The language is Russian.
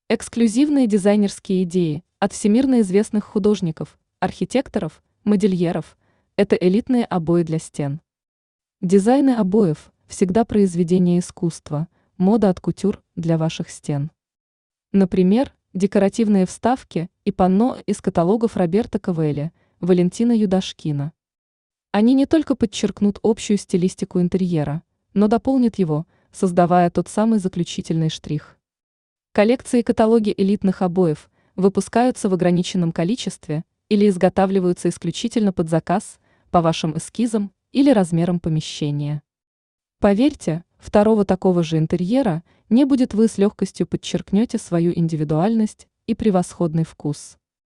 Эксклюзивные дизайнерские идеи от всемирно известных художников, архитекторов, модельеров – это элитные обои для стен. Дизайны обоев – всегда произведение искусства, мода от кутюр для ваших стен. Например, декоративные вставки и панно из каталогов Роберто Кавелли, Валентина Юдашкина. Они не только подчеркнут общую стилистику интерьера, но дополнят его, создавая тот самый заключительный штрих. Коллекции и каталоги элитных обоев выпускаются в ограниченном количестве или изготавливаются исключительно под заказ, по вашим эскизам или размерам помещения. Поверьте, второго такого же интерьера не будет, вы с легкостью подчеркнете свою индивидуальность и превосходный вкус.